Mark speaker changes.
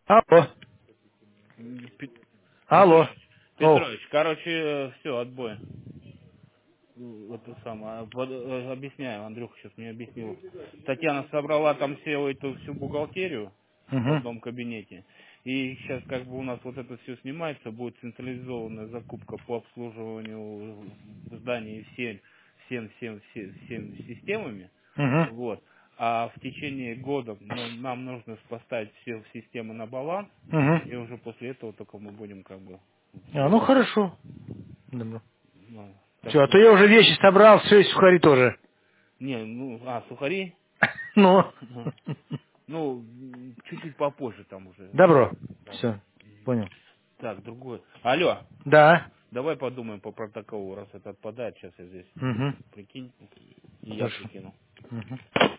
Speaker 1: Алло.
Speaker 2: Пе-
Speaker 1: Алло.
Speaker 2: Петрович,
Speaker 1: О.
Speaker 2: Петрович, короче, все, отбой. Это самое, объясняю, Андрюха сейчас мне объяснил. Татьяна собрала там всю бухгалтерию в
Speaker 1: Угу.
Speaker 2: одном кабинете. И сейчас как бы у нас вот это все снимается, будет централизованная закупка по обслуживанию зданий всем системами.
Speaker 1: Угу.
Speaker 2: Вот. А в течение года нам нужно поставить все системы на баланс,
Speaker 1: Угу.
Speaker 2: и уже после этого только мы будем как бы
Speaker 1: А, ну
Speaker 2: делать.
Speaker 1: хорошо. Добро.
Speaker 2: Ну, так
Speaker 1: Все, а то
Speaker 2: что,
Speaker 1: я уже вещи собрал, все, и сухари тоже.
Speaker 2: не, сухари,
Speaker 1: Ну.
Speaker 2: ну, чуть-чуть попозже там уже.
Speaker 1: Добро.
Speaker 2: Так,
Speaker 1: Все. Понял.
Speaker 2: так, другое. Алло,
Speaker 1: Да.
Speaker 2: давай подумаем по протоколу, раз это отпадает, сейчас я здесь,
Speaker 1: Угу.
Speaker 2: прикинь, и я
Speaker 1: Хорошо.
Speaker 2: прикину.
Speaker 1: Угу.